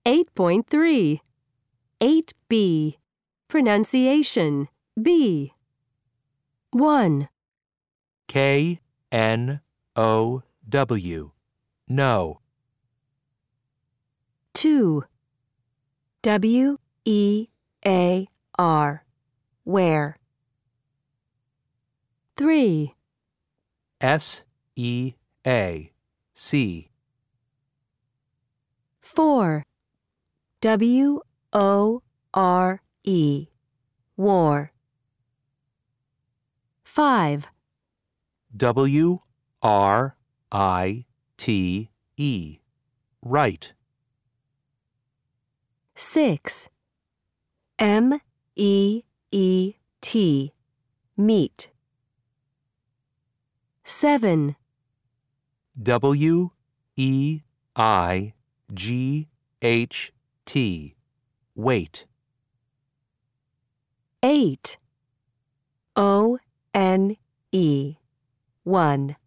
8.3. 8B. Pronunciation. B. 1, K-N-O-W. No. 2, W-E-A-R. Where? 3, S-E-A-C. 4, W-O-R-E. War. 5, W-R-I-T-E. Right. 6, M-E-E-T. Meet. 7, W-E-I-G-H-T. Wait. 8, O-N-E. 1.